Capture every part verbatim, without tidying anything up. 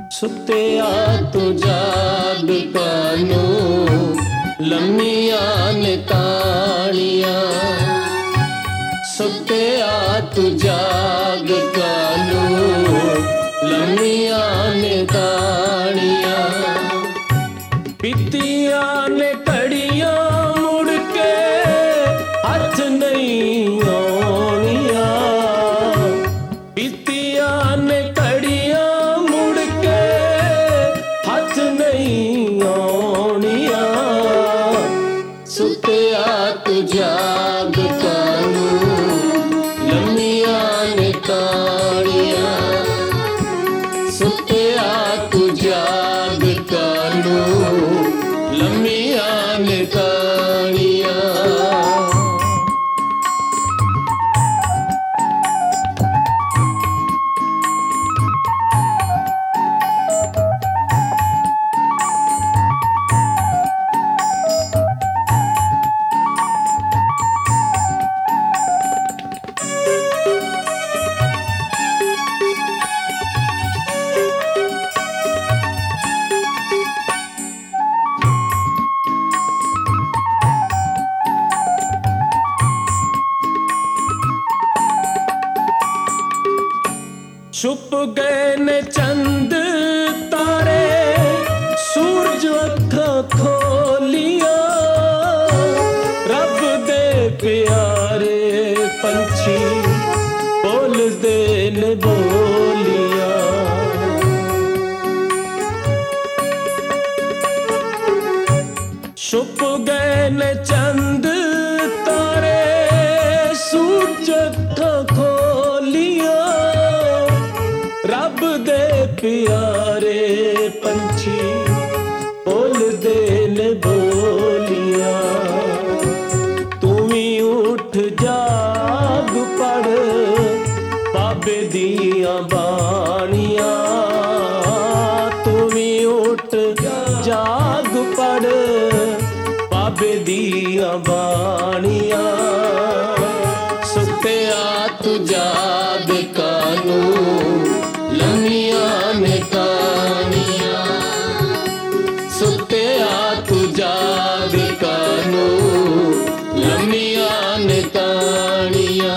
ਸੁੱਤਿਆ ਤੂੰ ਜਾਗ ਕਾਨੂੰ ਲੰਮੀਆਂ ਨੇ ਤਾਣੀਆਂ। ਸੁੱਤਿਆ ਤੂੰ ਜਾਗ ਕਾਨੂੰ ਲੰਮੀਆਂ ਨੇ ਤਾਣੀਆਂ। ਬੀਤੀਆਂ ਨੇ ਘੜੀਆਂ ਮੁੜ ਕੇ ਹੱਥ ਨਹੀਂ ਆਉਣੀਆਂ। ਬੀਤੀਆਂ ਨੇ ਘੜੀਆਂ ਮੁੜ ਕੇ ਹੱਥ ਨਹੀਂ ਆਉਣੀਆਂ। ਸੁੱਤਿਆ ਤੂੰ ਜਾਗ ਕਾਨੂੰ ਲੰਮੀਆਂ ਨੇ ਤਾਣੀਆਂ। ਸੁੱਤਿਆ ਤੂੰ ਜਾਗ ਕਾਨੂੰ ਲੰਮੀਆਂ ਨੇ ਤਾਣੀਆਂ। ਛੁਪ ਗਏ ਨੇ ਚੰਦ ਤਾਰੇ ਸੂਰਜ ਅੱਖਾਂ ਖੋਲੀਆਂ। ਰੱਬ ਦੇ ਪਿਆਰੇ ਪੰਛੀ ਬੋਲਦੇ ਨੇ ਬੋਲੀਆਂ। ਛੁਪ ਗਏ ਨੇ ਚੰਦ ਤਾਰੇ ਸੂਰਜ ਅੱਖਾਂ ਖੋਲੀਆਂ। ਰੱਬ ਦੇ ਪਿਆਰੇ ਪੰਛੀ ਬੋਲਦੇ ਨੇ ਬੋਲੀਆਂ। ਤੂੰ ਵੀ ਉੱਠ ਜਾਗ ਪੜ੍ਹ ਬਾਬੇ ਦੀਆਂ ਬਾਣੀਆਂ। ਤੂੰ ਵੀ ਉੱਠ ਜਾਗ ਪੜ੍ਹ ਬਾਬੇ ਦੀਆਂ ਬਾਣੀਆਂ। ਸੁੱਤਿਆ ਤੂੰ ਜਾਗ ਕਾਨੂੰ ਲੰਮੀਆਂ ਨੇ ਤਾਣੀਆਂ। ਸੁੱਤਿਆ ਤੂੰ ਜਾਗ ਕਾਨੂੰ ਲੰਮੀਆਂ ਨੇ ਤਾਣੀਆਂ।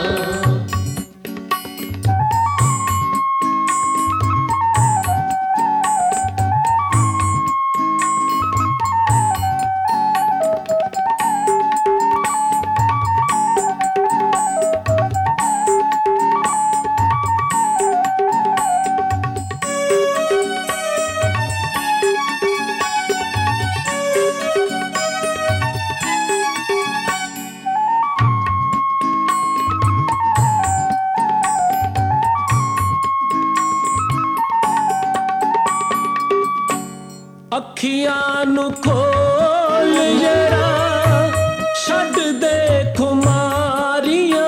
ਅੱਖੀਆਂ ਨੂੰ ਖੋਲ ਜਰਾ ਛੱਡ ਦੇ ਖੁਮਾਰੀਆਂ।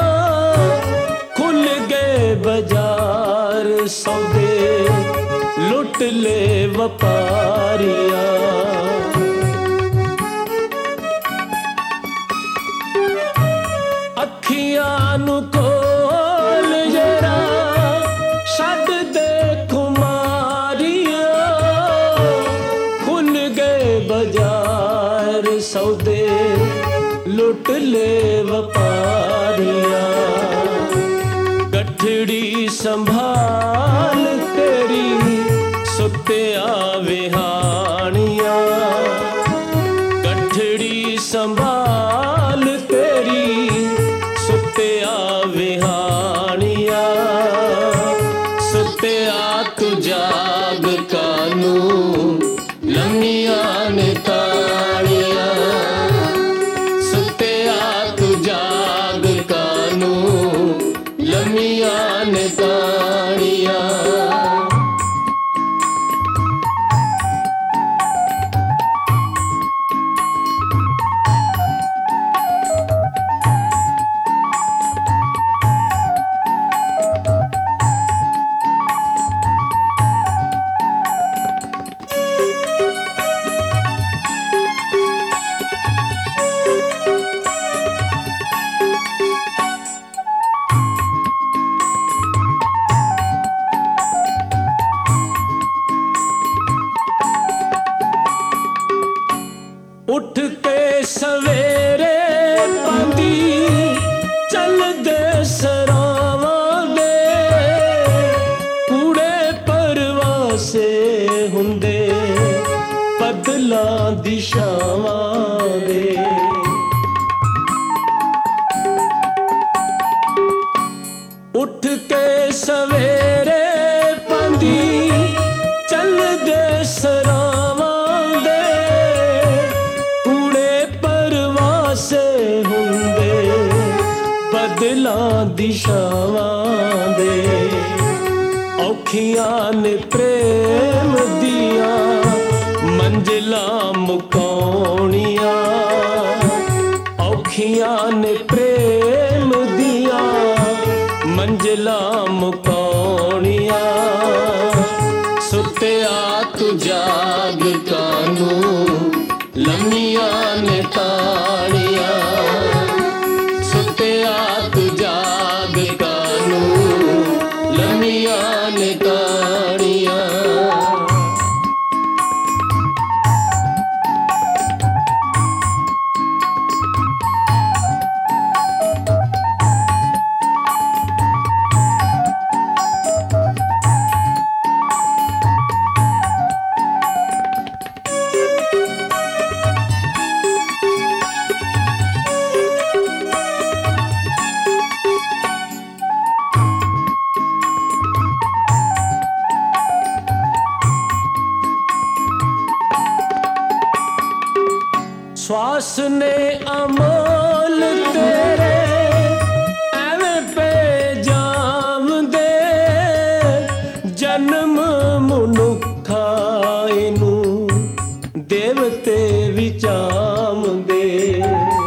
ਖੁੱਲ ਗਏ ਬਾਜ਼ਾਰ ਸੌਦੇ ਲੁੱਟ ਲੈ ਵਪਾਰੀਆਂ। ਅੱਖੀਆਂ ਨੂੰ ਖੋਲ ਜਰਾ ਛੱਡ ਦੇ ਬਾਜ਼ਾਰ ਸੌਦੇ ਲੁੱਟ ਲੈ ਵਪਾਰੀਆਂ। ਗਠੜੀ ਸੰਭਾਲ ਤੇਰੀ ਸੁੱਤਿਆ ਵਿਹਾਣੀਆਂ। ਗਠੜੀ ਸੰਭਾਲ ਤੇਰੀ ਸੁੱਤਿਆ ਵਿਹਾਣੀਆਂ। ਸੁੱਤਿਆ ਤੂੰ ਜਾਗ ਕਾਨੂੰ ਲੰਮੀਆਂ ਨੇ ਤਾਣੀਆਂ। ਸੁੱਤਿਆ ਤੂੰ ਜਾਗ ਕਾਨੂੰ ਲੰਮੀਆਂ ਨੇ ਤਾਣੀਆਂ। ਵਾਸੇ ਹੁੰਦੇ ਬੱਦਲਾਂ ਦੀ ਛਾਵਾਂ ਦੇ। ਉੱਠ ਕੇ ਸਵੇਰੇ ਪਾਂਦੀ ਚੱਲਦੇ ਸਰਾਵਾਂ ਦੇ ਕੂੜੇ ਪਰਵਾਸੇ ਹੁੰਦੇ ਬੱਦਲਾਂ ਦੀ ਛਾਵਾਂ ਦੇ। ਔਖੀਆਂ ਨੇ ਪ੍ਰੇਮ ਦੀਆਂ ਮੰਜ਼ਿਲਾਂ ਮੁਕਾਉਣੀਆਂ, ਔਖੀਆਂ ਨੇ ਪ੍ਰੇਮ ਦੀਆਂ ਮੰਜ਼ਿਲਾਂ ਮੁਕਾਉਣੀਆਂ। ਸੁੱਤਿਆ ਤੂੰ ਜਾਗ ਕਾਨੂੰ ਲੰਮੀਆਂ ਨੇ ਤਾੜੀਆਂ। ਸੁੱਤਿਆ ਤੂੰ ਜਾਗ ਕਾਨੂੰ ਲੰਮੀਆਂ ਨੇ ਤਾੜੀਆਂ। ਸਵਾਸ ਨੇ ਅਮੋਲ ਤੇਰੇ ਐਵੇਂ ਪੇ ਜਾਮਦੇ। ਜਨਮ ਮਨੁੱਖਾ ਇਹਨੂੰ ਦੇਵਤੇ ਵਿਚਾਮਦੇ।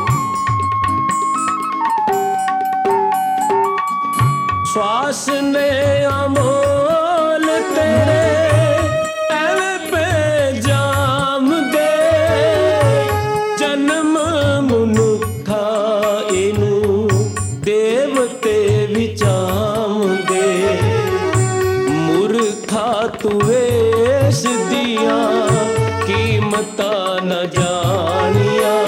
ਸਵਾਸ ਨੇ ਅਮੋਲ ਤੇਰੇ ਐਵੇਂ ਪੇ ਜਾਮਦੇ। ਜਨਮ ਮਨੁੱਖਾ ਇਹਨੂੰ ਦੇਵਤੇ ਵਿਚਾਮਦੇ। ਮੂਰਖਾ ਤੂੰ ਵੇਸ ਦੀਆਂ ਕੀਮਤਾਂ ਨਾ ਜਾਣੀਆਂ।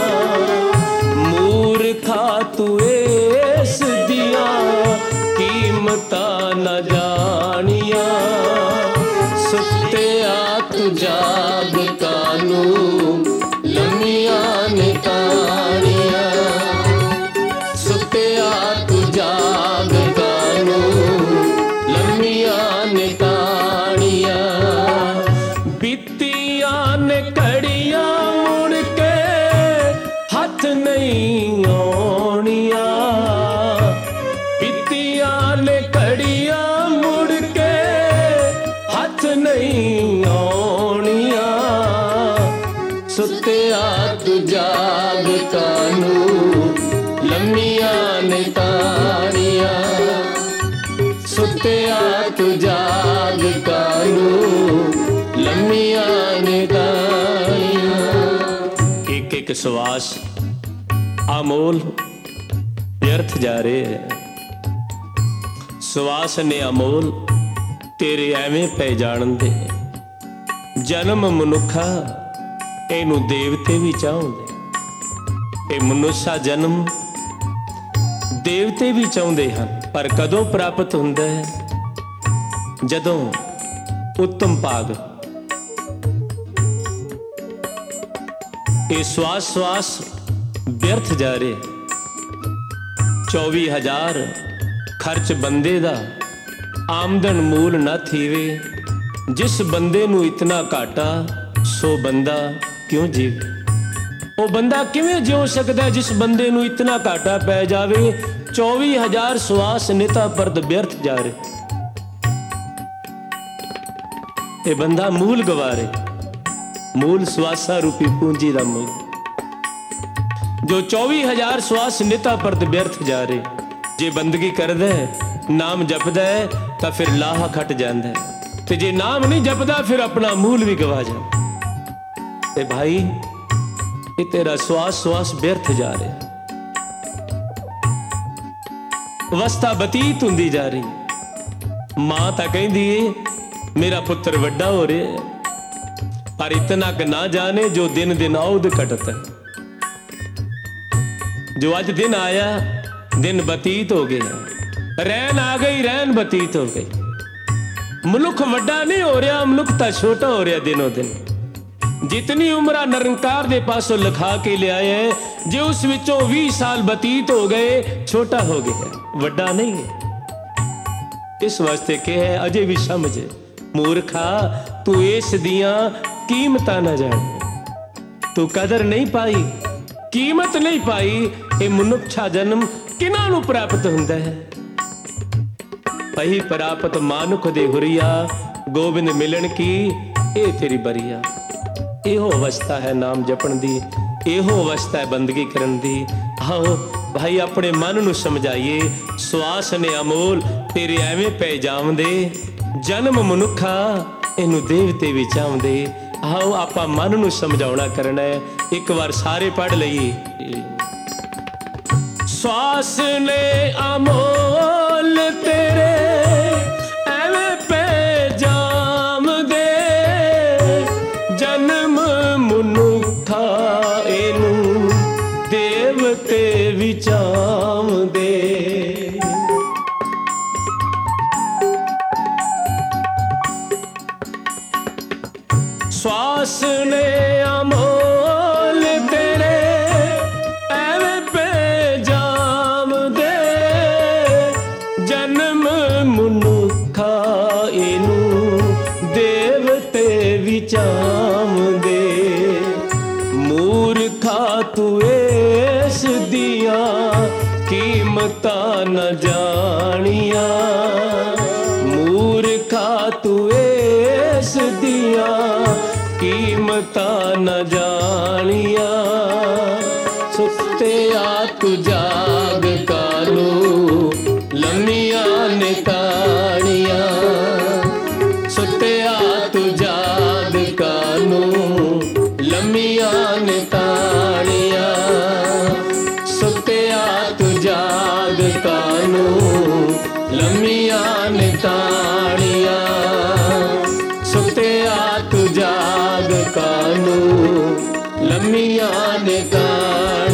ਮੂਰਖਾ ਤੂੰ ਵੇਸ ਦੀਆਂ ਕੀਮਤਾਂ ਨਾ ਜਾਣੀਆਂ। ਸੁੱਤਿਆ ਤੂੰ ਜਾਗ ਕਾਨੂੰ ਲੰਮੀਆਂ ਨੇ ਤਾੜੀਆਂ। ਸੁੱਤਿਆ ਤੂੰ ਜਾਗ ਕਾਨੂੰ ਲੰਮੀਆਂ ਨੇ ਤਾੜੀਆਂ। ਬੀਤੀਆਂ ਨੇ ਘੜੀਆਂ ਮੁੜ ਕੇ ਹੱਥ ਨਹੀਂ ਆਉਣੀਆਂ। ਬੀਤੀਆਂ ਨੇ ਘੜੀਆਂ ਮੁੜ ਕੇ ਹੱਥ ਨਹੀਂ ਆਉਣੀਆਂ। ਸੁੱਤਿਆ ਤੂੰ ਜਾਗ ਕਾਨੂੰ ਲੰਮੀਆਂ ਨੇ ਤਾੜੀਆਂ। ਸੁੱਤਿਆ ਤੂੰ ਜਾਗ ਕਾਨੂੰ ਲੰਮੀਆਂ ਨੇ ਤਾੜੀਆਂ। ਇੱਕ ਇੱਕ ਸਵਾਸ ਅਮੋਲ ਵਿਅਰਥ ਜਾ ਰਹੇ ਹੈ। ਸਵਾਸ ਨੇ ਅਮੋਲ ਤੇਰੇ ਐਵੇਂ ਪੈ ਜਾਣਦੇ। ਜਨਮ ਮਨੁੱਖਾ ਇਹਨੂੰ ਦੇਵਤੇ ਵੀ ਚਾਹੁੰਦੇ। ਇਹ ਮਨੁੱਖਾ ਜਨਮ ਦੇਵਤੇ ਵੀ ਚਾਹੁੰਦੇ ਹਨ, ਪਰ ਕਦੋਂ ਪ੍ਰਾਪਤ ਹੁੰਦਾ ਹੈ? ਜਦੋਂ ਉੱਤਮ ਭਾਗ। ਇਹ ਸਵਾਸ ਸਵਾਸ ਵਿਅਰਥ ਜਾ ਰਹੇ। ਚੌਵੀ ਹਜ਼ਾਰ ਖਰਚ ਬੰਦੇ ਦਾ ਆਮਦਨ ਮੂਲ ਨਾ ਥੀਵੇ। ਜਿਸ ਬੰਦੇ ਨੂੰ ਇਤਨਾ ਘਾਟਾ ਸੋ ਬੰਦਾ ਕਿਉਂ ਜੀਵੇ। ਉਹ ਬੰਦਾ ਕਿਵੇਂ ਜਿਉ ਸਕਦਾ ਜਿਸ ਬੰਦੇ ਨੂੰ ਇਤਨਾ ਘਾਟਾ ਪੈ ਜਾਵੇ। ਚੌਵੀ ਹਜ਼ਾਰ ਸਵਾਸ ਨਿਤਾ ਪਰਦ ਵਿਅਰਥ ਜਾ ਰਹੇ। ਇਹ ਬੰਦਾ ਮੂਲ ਗਵਾਰੇ। ਮੂਲ ਸਵਾਸਾ ਰੂਪੀ ਪੂੰਜੀ ਦਾ ਮੂਲ ਜੋ ਚੌਵੀ ਹਜ਼ਾਰ ਸਵਾਸ ਨਿਤਾ ਪਰਦ ਵਿਅਰਥ ਜਾ ਰਹੇ। ਜੇ ਬੰਦਗੀ ਕਰਦਾ ਨਾਮ ਜਪਦਾ ਹੈ ਤਾਂ ਫਿਰ ਲਾਹਾ ਖੱਟ ਜਾਂਦਾ ਹੈ, ਤੇ ਜੇ ਨਾਮ ਨਹੀਂ ਜਪਦਾ ਫਿਰ ਆਪਣਾ ਮੂਲ ਵੀ ਗਵਾ ਜਾਂਦਾ। ਤੇ ਭਾਈ ਇਹ ਤੇਰਾ ਸਵਾਸ ਸਵਾਸ ਵਿਅਰਥ ਜਾ ਰਿਹਾ। ਅਵਸਥਾ ਬਤੀਤ ਹੁੰਦੀ ਜਾ ਰਹੀ। ਮਾਂ ਤਾਂ ਕਹਿੰਦੀ ਏ ਮੇਰਾ ਪੁੱਤਰ ਵੱਡਾ ਹੋ ਰਿਹਾ, ਪਰ ਇਤਨਾ ਕ ਨਾ ਜਾਣੇ ਜੋ ਦਿਨ ਦਿਨ ਔਦ ਘਟਤ। ਜੋ ਅੱਜ ਦਿਨ ਆਇਆ ਦਿਨ ਬਤੀਤ ਹੋ ਗਿਆ, ਰੈਨ ਆ ਗਈ ਰੈਨ ਬਤੀਤ ਹੋ ਗਈ। ਮਨੁੱਖ ਵੱਡਾ ਨਹੀਂ ਹੋ ਰਿਹਾ, ਮਨੁੱਖ ਤਾਂ ਛੋਟਾ ਹੋ ਰਿਹਾ ਦਿਨੋਂ ਦਿਨ। ਜਿਤਨੀ ਉਮਰਾਂ ਨਿਰੰਕਾਰ ਦੇ ਪਾਸੋਂ ਲਿਖਾ ਕੇ ਲਿਆਇਆ ਹੈ, ਜੇ ਉਸ ਵਿੱਚੋਂ ਵੀਹ ਸਾਲ ਬਤੀਤ ਹੋ ਗਏ, ਛੋਟਾ ਹੋ ਗਿਆ, ਵੱਡਾ ਨਹੀਂ ਹੈ। ਇਸ ਵਾਸਤੇ ਕਿਹਾ ਅਜੇ ਵੀ ਸਮਝ, ਮੂਰਖਾ ਤੂੰ ਇਸ ਦੀਆਂ ਕੀਮਤਾਂ ਨਾ ਜਾਣ, ਤੂੰ ਕਦਰ ਨਹੀਂ ਪਾਈ, ਕੀਮਤ ਨਹੀਂ ਪਾਈ। ਇਹ ਮਨੁੱਖਾ ਜਨਮ ਕਿਹਨਾਂ ਨੂੰ ਪ੍ਰਾਪਤ ਹੁੰਦਾ ਹੈ? ਪਈ ਪ੍ਰਾਪਤ ਮਾਨੁਖ ਦੇ ਹੁਰੀਆ, ਗੋਬਿੰਦ ਮਿਲਣ ਕੀ ਇਹ ਤੇਰੀ ਬਰੀਆ। ਇਹੋ ਅਵਸਥਾ ਹੈ ਨਾਮ ਜਪਣ ਦੀ, ਇਹੋ ਅਵਸਥਾ ਹੈ ਬੰਦਗੀ ਕਰਨ ਦੀ। ਆਓ ਭਾਈ ਆਪਣੇ ਮਨ ਨੂੰ ਸਮਝਾਈਏ, ਸਵਾਸ ਨੇ ਅਮੋਲ ਤੇਰੇ ਐਵੇਂ ਪੈ ਜਾਵਦੇ, ਜਨਮ ਮਨੁੱਖਾ ਇਹਨੂੰ ਦੇਵਤੇ ਵੀ ਚਾਹੁੰਦੇ। ਆਓ ਆਪਾਂ ਮਨ ਨੂੰ ਸਮਝਾਉਣਾ ਕਰਨਾ ਹੈ। ਇੱਕ ਵਾਰ ਸਾਰੇ ਪੜ੍ਹ ਲਈਏ। ਸਵਾਸ ਨੇ ਅਮੋਲ ਤੇਰੇ ਐਵੇਂ ਪੈ ਜਾਵਦੇ, ਜਨਮ ਮਨੁੱਖਾ ਇਹਨੂੰ ਦੇਵਤੇ ਵੀ ਚਾਹੁੰਦੇ। ਸਵਾਸ ਨੇ ਅਮੋਲ ਤੇਰੇ ਐਵੇਂ ਪੈ ਜਾਵਦੇ, ਜਨਮ ਮਨੁੱਖਾ ਇਹਨੂੰ ਦੇਵਤੇ ਵੀ ਚਾਹੁੰਦੇ। ਮੂਰਖਾ ਤੂੰ ਇਸ ਦੀਆਂ ਕੀਮਤਾਂ ਨਾ ਜਾਣੀਆਂ, ਮੂਰਖਾ ਤੂੰ ਇਸ ਦੀਆਂ ਕੀਮਤਾਂ ਨਾ ਜਾਣੀਆਂ। ਸੁੱਤਿਆ ਤੂੰ ਜਾਗ ਕਾਨੂੰ ਲੰਮੀਆਂ ਨੇ ਤਾਣੀਆਂ, ਸੁੱਤਿਆ ਤੂੰ ਜਾਗ ਕਾਨੂੰ ਲੰਮੀਆਂ ਨੇ ਤਾਣੀਆਂ, ਸੁੱਤਿਆ ਤੂੰ ਜਾਗ ਕਾਨੂੰ ਲੰਮੀਆਂ ਨੇ ਤਾਣੀਆਂ, ਸੁੱਤਿਆ ਤੂੰ ਜਾਗ ਕਾਨੂੰ ਲੰਮੀਆਂ ਨੇ ਤਾਣੀਆਂ।